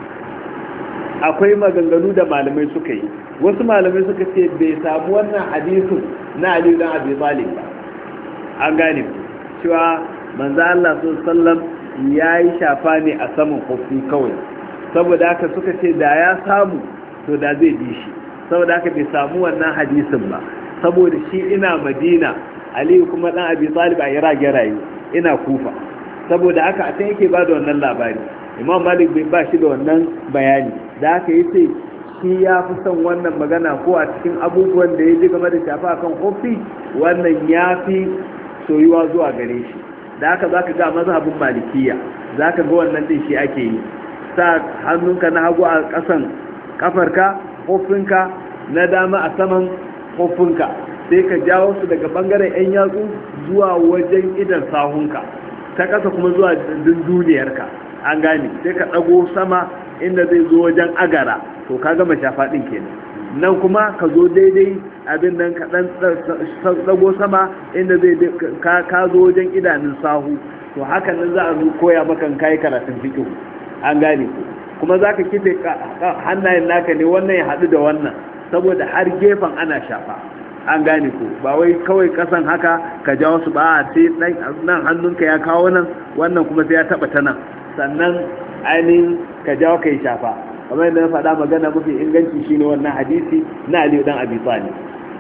akwai maganganu da malamai suka yi wasu malamai suka ce bai samu wannan hadisin na Ali dan Abi Talib ba an gane cewa manzo Allah sallallahu alaihi wasallam yayi shafa ne a saman kofi kawai saboda haka suka ce da ya samu to da zai bi shi saboda haka bai samu wannan hadisin ba saboda shi ina Madina Ali kuma dan Abi Talib a Iraq ya rayu ina Kufa saboda haka a can yake ba da wannan labari Imam Malik bai ba shi da wannan bayani da haka yace shi ya fi son wannan magana ko a cikin abubuwan da ya ji game da shafa kan kofi wannan ya fi soyuwa zuwa gare shi da haka zaka ga mazhabin Malikiya zaka ga wannan din shi ake yi sa hannunka na hagu a kasan kafarka kofinka na dama a saman kofinka sai ka jawo su daga bangaren yan yatsu zuwa wajen idan sahunka ta kasa kuma zuwa dunduniyarka an gane sai ka dago sama inda zai zo wajen agara to ka gama shafa din kenan nan kuma ka zo daidai abin nan ka dan dago sama inda zai ka zo wajen idanun sahu to hakan nan za a koya maka kai karatun fiqh an gane kuma zaka kife hannayen naka ne wannan ya hadu da wannan saboda har gefen ana shafa an gane ko ba wai kawai kasan haka ka jawo su ba sai nan hannunka ya kawo nan wannan kuma sai ya taba ta nan sannan ainihin ka jawo ka yi shafa kamar yadda na faɗa magana mafi inganci shine wannan hadisi na Aliyu dan Abi Talib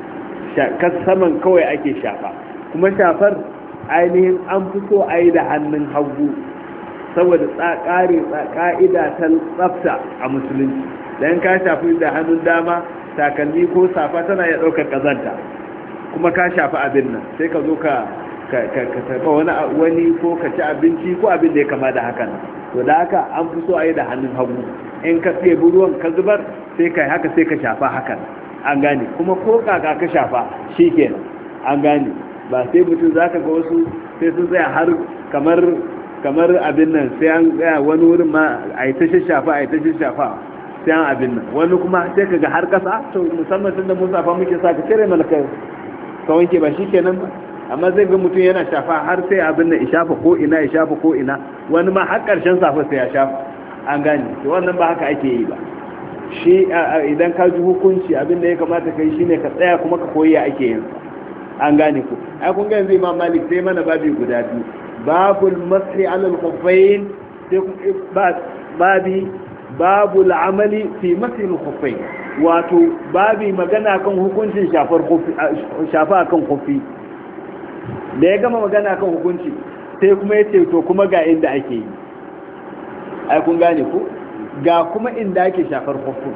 kas saman kawai ake shafa kuma shafar ainihin an fi so a yi da hannun hagu saboda tsakare ka'ida ta tsafta a musulunci dan ka shafi da hannun dama takalmi ko safa tana ya ɗaukar ƙazanta kuma ka shafi abin nan sai ka zo ka taɓa wani wani ko ka ci abinci ko abin da ya kama da hakan to da haka an fi so a yi da hannun hagu in ka ɗebi ruwan ka zubar sai ka haka sai ka shafa hakan an gane kuma ko kaka ka shafa shi kenan an gane ba sai mutum za ka ga wasu sai sun tsaya har kamar kamar abin nan sai an tsaya wani wurin ma a yi ta shafa a yi ta shafa sai an abin nan wani kuma sai ka ga har kasa to musamman tun da mun safa muke sa ka cire mana ka wanke ba shi kenan ba amma zai ga mutum yana shafa har sai abin nan ya shafa ko ina ya shafa ko ina wani ma har karshen safa sai ya shafa an gane to wannan ba haka ake yi ba shi idan ka ji hukunci abin da ya kamata kai shine ka tsaya kuma ka koyi ya ake yin an gane ku ai kun ga yanzu Imam Malik sai mana babi guda biyu babul mashi ala al-khuffayn sai babi babul amali fi mashi al-khuffayn wato babi magana kan hukuncin shafar khuffi shafa kan khuffi da ya gama magana kan hukunci sai kuma ya ce to kuma ga inda ake yi, ai kun gane ku, ga kuma inda ake shafar hukun,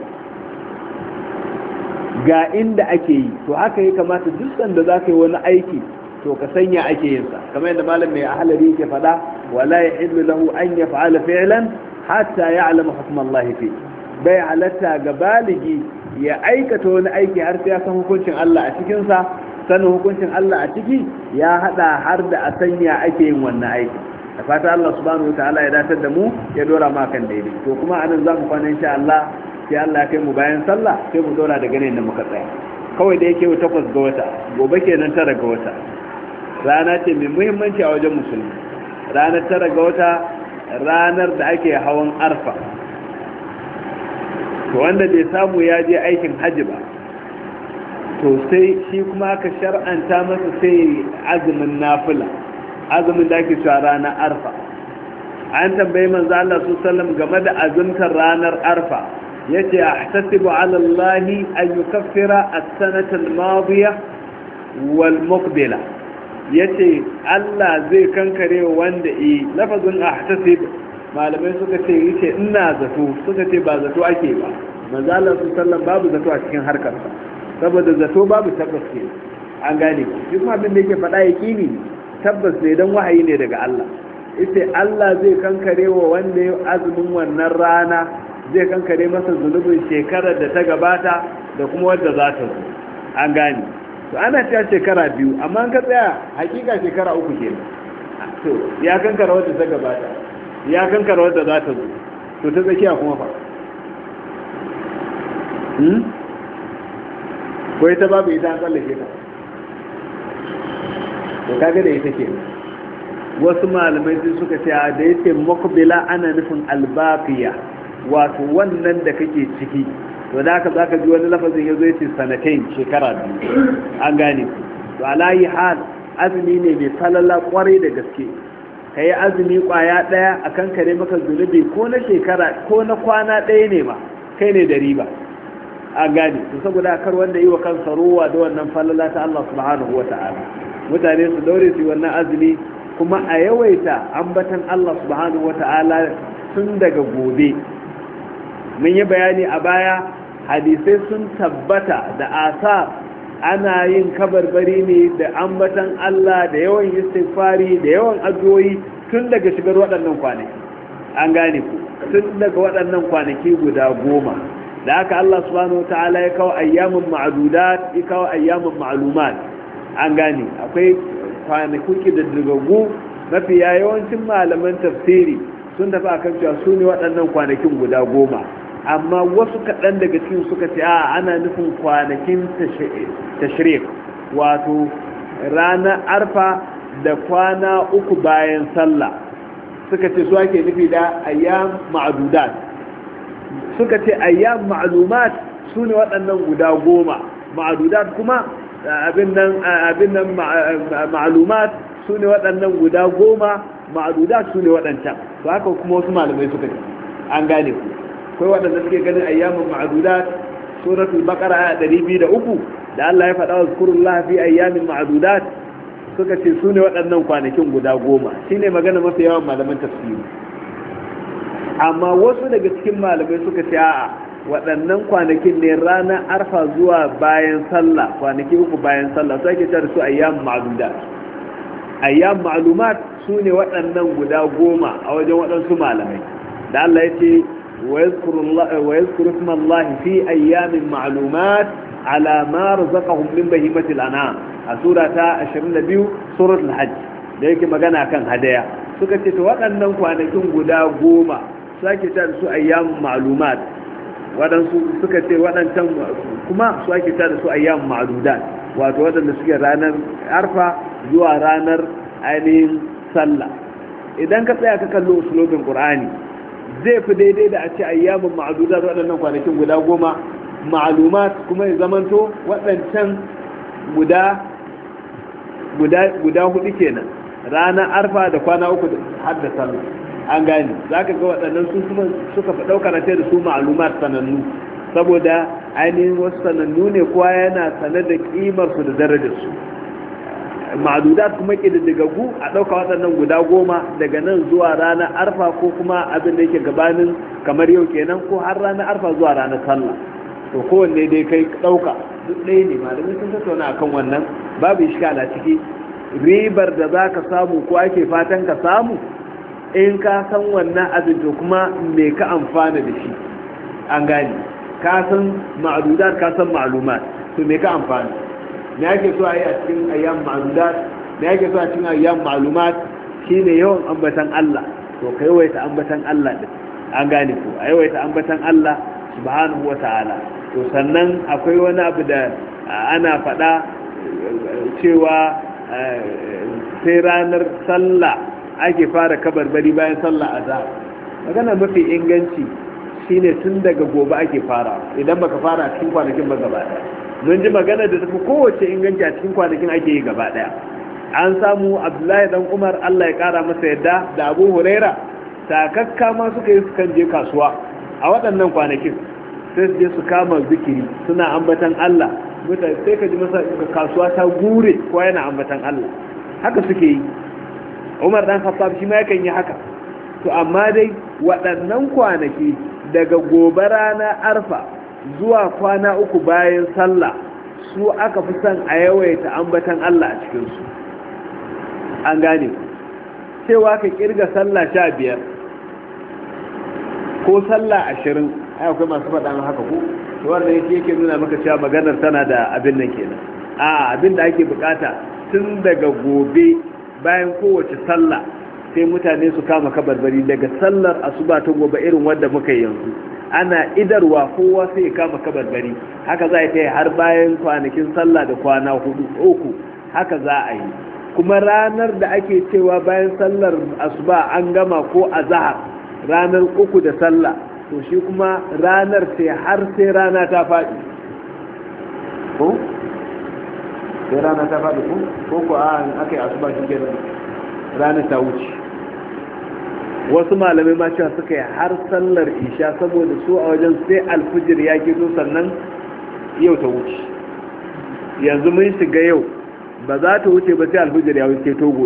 ga inda ake yi. To haka ya kamata duk sanda za ka yi wani aiki to ka sanya ake yin sa, kamar yadda malam mai ahalari yake faɗa, wala yahillu lahu an yaf'ala fi'lan hatta ya'lama hukm Allah fi, bai halatta ga baligi ya aikata wani aiki har sai ya san hukuncin Allah a cikin sa. Sanin hukuncin Allah a ciki ya hada har da a sanya ake yin wannan aiki. Da fata Allah subhanahu wataala ya datar da mu ya dora ma kan daidai. To kuma anan zamu kwana insha Allah, sai Allah ya kai mu bayan sallah sai mu dora daga nan da muka tsaya. Kawai da yake takwas ga wata, gobe kenan tara ga wata, rana ce mai muhimmanci a wajen musulmi. Ranar tara ga wata ranar da ake hawan arfa. To wanda bai samu ya je aikin hajji ba, to sai shi kuma aka shar'anta masa sai azumin nafila, azumin da ake cewa ranar arfa. An tambayi manzo Allah sallallahu alaihi wasallam game da azumtar ranar arfa, yace ahtasibu ala Allah an yukaffira as-sanata al-madiya wal muqbila, yace Allah zai kankare wanda yi. Lafazin ahtasib malamai suka ce yace ina zato, suka ce ba zato ake ba. Manzo Allah sallallahu alaihi wasallam babu zato a cikin harkarsa, saboda zato babu tabbas ke. An gane shi kuma abin da yake faɗa yaqini tabbas ne dan wahayi ne daga Allah. Yace Allah zai kankare wa wanda ya azumin wannan rana, zai kankare masa zunubin shekarar da ta gabata da kuma wadda za ta zo. An gane to ana cewa shekara biyu, amma an ka tsaya hakika shekara uku ke. To ya kankara wadda ta gabata, ya kankara wadda za ta zo, to ta tsakiya kuma fa hmm ko ita babu ita an tsallake ta. To kaga da ita ke wasu malamai sun suka ce da yake muqbila ana nufin albaqiya, wato wannan da kake ciki. To da haka zaka ji wani lafazin yazo yace sanatain, shekara biyu. An gane ku. To alayi hal azumi ne mai falala kwarai da gaske. Kai azumi kwaya daya akan kare maka zunubi ko na shekara ko na kwana daya ne ma, kai ne da riba. An gane to saboda kar wanda yi wa kansa ruwa da wannan falala ta Allah subhanahu wataala, mutane su daure su wannan azumi, kuma a yawaita ambatan Allah subhanahu wata'ala tun daga gobe. Mun yi bayani a baya, hadisai sun tabbata da asar ana yin kabarbari ne da ambatan Allah da yawan istighfari da yawan addu'o'i tun daga shigar waɗannan kwanaki. An gane ku, tun daga waɗannan kwanaki guda goma da haka Allah subhanahu wata'ala ya kawo ayyamin ma'adudat, ya kawo ayyamin ma'lumat. An gane akwai kwanaki da dirgagu. Mafiya yawancin malaman tafsiri sun tafi akan cewa su ne waɗannan kwanakin guda goma, amma wasu kaɗan daga cikin suka ce a ana nufin kwanakin tashrik, wato ranar arfa da kwana uku bayan sallah. Suka ce su ake nufi da ayyam ma'adudat. Suka ce ayyam ma'lumat su ne waɗannan guda goma, ma'adudat kuma abin nan ma'lumat su ne waɗannan guda goma, ma'adudat su ne waɗancan. To haka kuma wasu malamai suka ce. An gane ku, akwai waɗanda suke ganin ayyamin ma'adudat, suratul baqara aya ɗari biyu da uku da Allah ya faɗa wa zkurullah fi ayyamin ma'adudat, suka ce su ne waɗannan kwanakin guda goma. Shine magana mafi yawan malaman tafsiri. Amma wasu daga cikin malamai suka ce a'a, waɗannan kwanakin ne ranar arfa zuwa bayan sallah, kwanaki uku bayan sallah su ake tare su ayyam ma'lumat. Ayyam ma'lumat su ne waɗannan guda goma a wajen waɗansu malamai da Allah ya ce wa yazkuru ismallahi fi ayyamin ma'lumat ala ma razaqahum min bahimatil an'am, a sura ta ashirin da biyu suratul hajj da yake magana kan hadaya. Suka ce to waɗannan kwanakin guda goma su ake tare su ayyam ma'lumat. Waɗansu suka ce waɗancan kuma su ake tada su ayyam ma'adudat, wato waɗanda suke ranar arfa zuwa ranar ainihin sallah. Idan ka tsaya ka kallo usulobin qur'ani zai fi daidai da a ce ayyamin ma'adudat waɗannan kwanakin guda goma, ma'lumat kuma ya zamanto waɗancan guda guda guda hudu kenan, ranar arfa da kwana uku har da sallah. An gane za ka ga waɗannan su suka fi ɗaukar da su ma'alumat sanannu, saboda ainihin wasu sanannu ne kowa yana sanar da ƙimarsu da darajarsu. ma'adudat kuma ƙididdigaggu a ɗauka waɗannan guda goma daga nan zuwa ranar arfa ko kuma abin da yake gabanin kamar yau kenan ko har ranar arfa zuwa ranar sallah to kowanne dai kai ɗauka duk ɗaya ne malamin sun tattauna akan wannan babu iskala ciki ribar da za ka samu ko ake fatan ka samu in ka san wannan abin to kuma me ka amfana da shi an gane ka san ma'adudat ka san ma'lumat to me ka amfana me ake so a yi a cikin ayyam ma'adudat me ake so a cikin ayyam ma'lumat shine yawan ambatan Allah to ka yawaita ambatan Allah din an gane ko a yawaita ambatan Allah subhanahu wata'ala to sannan akwai wani abu da ana faɗa cewa sai ranar sallah ake fara kabarbari bayan sallah azhar magana mafi inganci shine tun daga gobe ake fara idan baka fara a cikin kwanakin ba gaba daya mun ji magana da tafi kowace inganci a cikin kwanakin ake yi gaba daya an samu Abdullahi dan Umar Allah ya kara masa yadda da Abu Huraira takakka ma suka yi sukan je kasuwa a waɗannan kwanakin sai su je su kama zikiri suna ambatan Allah mutane sai ka ji masa kasuwa ta gure ko yana ambatan Allah haka suke yi Umar dan Khattab shi ma yakan yi haka to amma dai waɗannan kwanaki daga gobe rana arfa zuwa kwana uku bayan sallah su aka fi son a yawaita ambatan Allah a cikinsu an gane cewa ka kirga sallah sha biyar ko sallah ashirin ai akwai masu faɗa haka ko wanda yake yake nuna maka cewa maganar tana da abin nan kenan a abin da ake bukata tun daga gobe bayan kowace sallah sai mutane su kama kabarbari daga sallar asuba ta gobe irin wanda muka yanzu ana idarwa kowa sai ya kama kabarbari haka za a yi har bayan kwanakin sallah da kwana hudu uku haka za a yi kuma ranar da ake cewa bayan sallar asuba an gama ko azhar ranar uku da sallah to shi kuma ranar sai har sai rana ta faɗi ko sai rana ta faɗi ko ko ko a aka yi asuba shi ke rana ta wuce wasu malamai ma cewa suka yi har sallar isha saboda su a wajen sai alfijir ya gido sannan yau ta wuce yanzu mun shiga yau ba za ta wuce ba sai alfijir ya wuce togo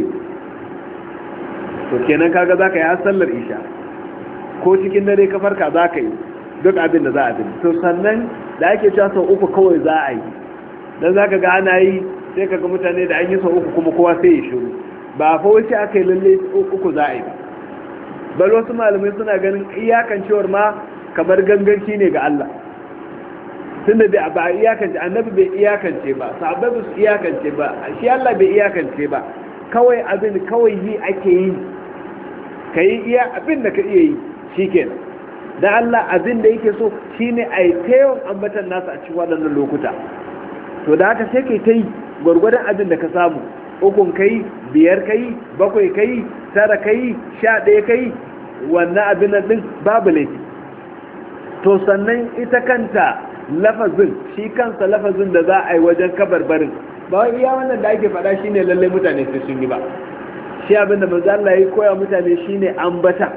to kenan kaga za ka yi har sallar isha ko cikin dare ka farka za ka yi duk abin da za a bin to sannan da ake cewa sau uku kawai za a yi don za ka ga ana yi sai ka ga mutane da an yi sau uku kuma kowa sai ya shiru ba fa wuce aka yi lalle uku za a yi ba bal wasu malamai suna ganin iyakancewar ma kamar ganganci ne ga Allah tunda da ba iyakance annabi bai iyakance ba sahabbai ba su iyakance ba shi Allah bai iyakance ba kawai abin kawai yi ake yi kai iya abin da ka iya yi shikenan dan Allah abin da yake so shine ai tayon ambatan nasu a cikin waɗannan lokuta to da haka sai kai tai gurgurdan abin da ka samu ukun kai biyar kai bakwai kai tara kai sha ɗaya kai wannan abin nan din babu laifi to sannan ita kanta lafazin shi kansa lafazin da za a yi wajen kabarbarin ba wai iya wannan da ake faɗa shine lallai mutane sai sun yi ba shi abin da manzo Allah ya koya mutane shine ambata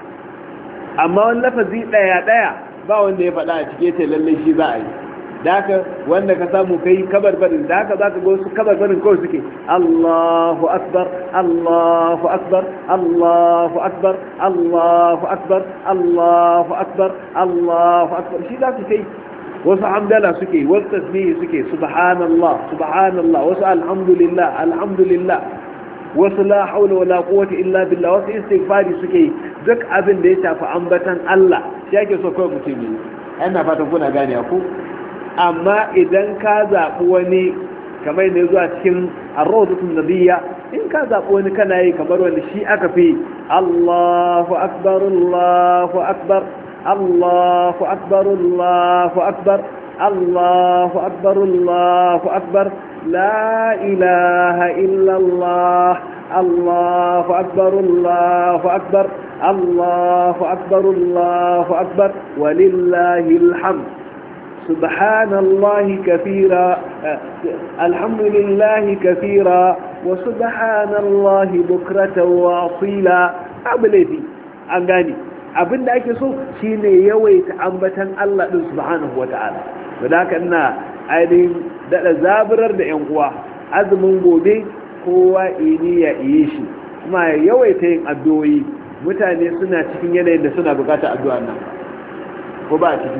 amma wani lafazi daya daya ba wanda ya faɗa a cike ce lallai shi za a yi da haka wanda ka samu kai kabarbarin da haka za ka ga wasu kabarbarin kawai suke Allahu akbar Allahu akbar Allahu akbar Allahu akbar Allahu akbar Allahu akbar shi za su kai wasu hamdala suke wasu tasbihi suke subhanallah subhanallah wasu alhamdulillah alhamdulillah wasu la haula wala quwwata illa billah wasu istighfari suke duk abin da ya shafi ambatan Allah shi yake so kawai mutum yi ina fatan kuna gane ku amma idan ka zaɓi wani kamar ne zuwa cikin ar-rawdatun nabiyya in ka zaɓi wani kana yi kamar wanda shi aka fi Allahu akbar Allahu akbar Allahu akbar Allahu akbar Allahu akbar Allahu akbar la ilaha illa Allah Allahu akbar Allahu akbar Allahu akbar Allahu akbar walillahil hamd سبحان الله كثيرا الحمد لله كثيرا وسبحان الله بكرة وأصيلا أبلدي أنغاني abin da ake so shine yawaita ambatan Allah din subhanahu wata'ala da haka ina ainihin daɗa zaburar da yan uwa azumin gobe kowa ini ya yi shi kuma ya yawaita yin addu'o'i. Mutane suna cikin yanayin da suna bukatar addu'a nan ko ba a ciki,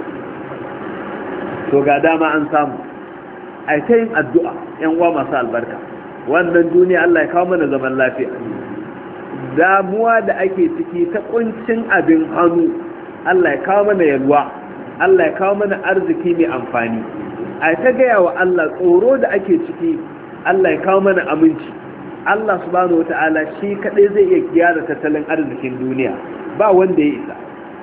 to ga dama an samu ai ta yin addu'a yan uwa masu albarka. Wannan duniya Allah ya kawo mana zaman lafiya. Damuwa da ake ciki ta kuncin abin hannu Allah ya kawo mana yalwa, Allah ya kawo mana arziki mai amfani. Ai ta gaya wa Allah tsoro da ake ciki Allah ya kawo mana aminci. Allah subhanahu wata'ala shi kadai zai iya gyara tattalin arzikin duniya, ba wanda ya isa,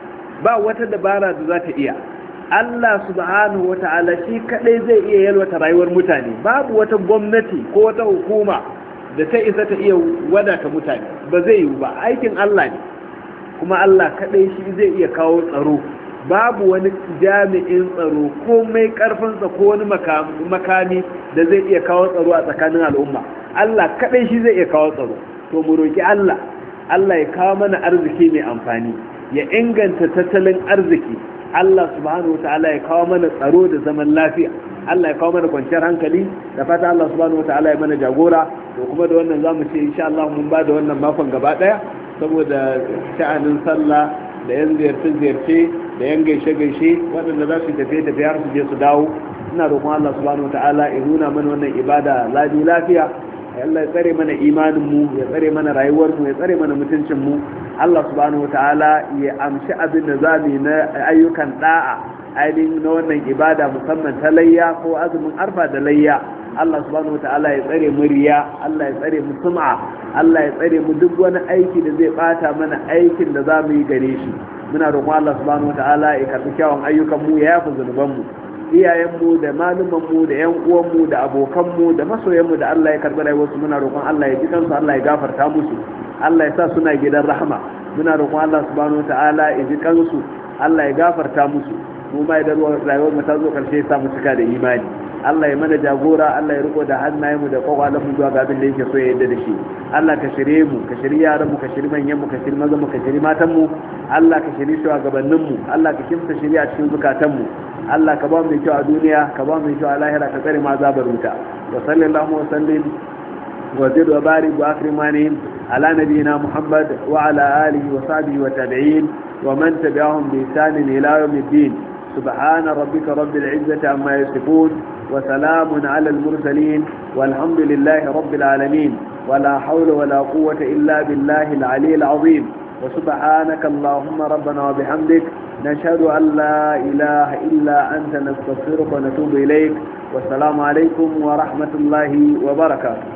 ba wata dabara da za ta iya. Allah subhanahu wata'ala shi kadai zai iya yalwata rayuwar mutane, babu wata gwamnati ko wata hukuma da ta isa ta iya wadata mutane, ba zai yi ba, aikin Allah ne. Kuma Allah kadai shi zai iya kawo tsaro, babu wani jami'in tsaro ko mai karfinsa ko wani makami da zai iya kawo tsaro a tsakanin al'umma. Allah kadai shi zai iya kawo tsaro. To mu roki Allah, Allah ya kawo mana arziki mai amfani, ya inganta tattalin arziki. Allah subhanahu wata'ala ya kawo mana tsaro da zaman lafiya, Allah ya kawo mana kwanciyar hankali. Da fata Allah subhanahu wata'ala ya mana jagora. To kuma da wannan zamu ce insha Allah mun ba da wannan makon gaba daya saboda sha'anin sallah da yan ziyarce-ziyarce da yan gaishe-gaishe waɗanda za su tafiye tafiye har su je su dawo. Ina roƙon Allah subhanahu wata'ala ya nuna mana wannan ibada ladi lafiya. Allah ya tsare mana imaninmu, ya tsare mana rayuwarmu, ya tsare mana mutuncinmu. Allah subhanahu wata'ala ya amshi abin da za mu yi na ayyukan da'a ainihin na wannan ibada musamman ta layya ko azumin arfa da layya. Allah subhanahu wata'ala ya tsare mu riya, Allah ya tsare mu sum'a, Allah ya tsare mu duk wani aiki da zai bata mana aikin da za mu yi gare shi. Muna roƙon Allah subhanahu wata'ala ya karɓi kyawun ayyukanmu, ya yafi zunubanmu. Iyayenmu da malumanmu da yan uwanmu da abokanmu da masoyanmu da Allah ya karɓi rayuwarsu, muna roƙon Allah ya ji kansu, Allah ya gafarta musu, Allah ya sa suna gidan rahama. Muna roƙon Allah subhanahu wata'ala ya ji kansu, Allah ya gafarta musu. Mu ma idan rayuwar mu ta zo karshe ya sa mu cika da imani. Allah ya mana jagora, Allah ya riko da hannayenmu da kwakwalan mu zuwa ga abin da yake so ya yarda da shi. Allah ka shirye mu, ka shirye yaran mu, ka shirye manyan mu, ka shirye mazan mu, ka shirye matan mu. Allah ka shirye shugabannin mu, Allah ka kimsa shirye a cikin zukatan mu. Allah ka ba mu mai kyau a duniya, ka ba mu mai kyau a lahira, ka tsare mu azabar wuta. Wa sallallahu wa sallim wa zid wa barik wa akrimani ala nabiyyina Muhammad wa ala alihi wa sahbihi wa tabi'in wa man tabi'ahum bi ihsan ila yawmiddin. سبحان ربك رب العزة عما يصفون وسلام على المرسلين والحمد لله رب العالمين ولا حول ولا قوة إلا بالله العلي العظيم وسبحانك اللهم ربنا وبحمدك نشهد أن لا إله إلا أنت نستغفرك ونتوب إليك والسلام عليكم ورحمة الله وبركاته.